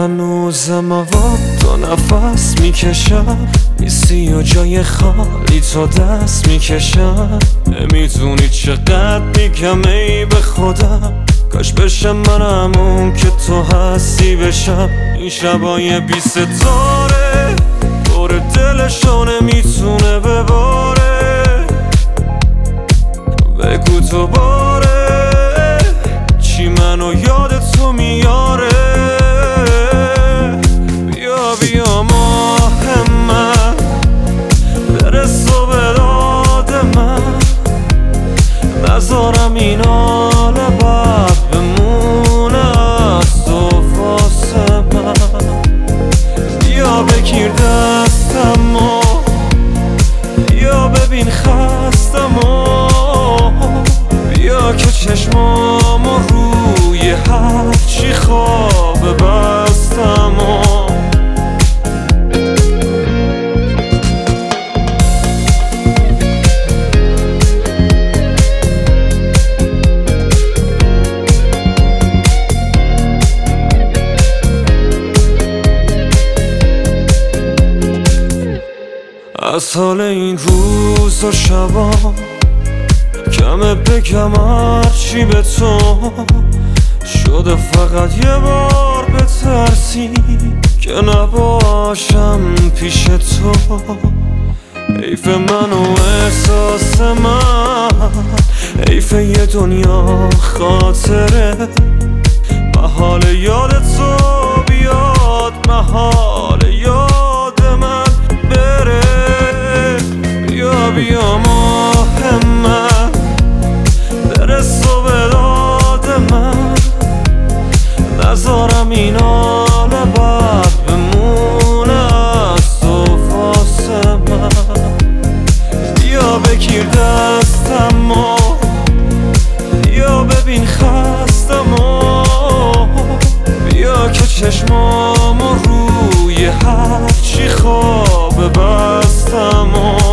هنوزم هوا تو نفس میکشم، نیستی و جای خالی تو دست میکشم. نمیدونی چقدر میگم ای به خودم، کاش بشم منم اون که تو هستی بشم. این شبای بی ستاره دور دلشو نمیتونه بباره، بگو تو باره چی منو یاد تو میاره. بیا بیا ماه من برس و به داد من، نذارم این حال بد بمونه از تو واسه من. بیا بگیر دستمو، بیا ببین خستمو، بیا که چشمامو روی هرچی خواب بستمو. از حال این روز و شبام کمه بگم هرچی به تو شده، فقط یه بار بترسی که نباشم پیش تو. حیف من و احساس من، حیف یه دنیا خاطره. محال یاد تو بیاد، محال یاد من بره. بیا بیا ماه من برس و به داد من، نذارم این حال بد بمونه از تو واسه من. بیا بگیر دستمو، بیا ببین خستمو، بیا که چشمامو روی هرچی خواب بستمو.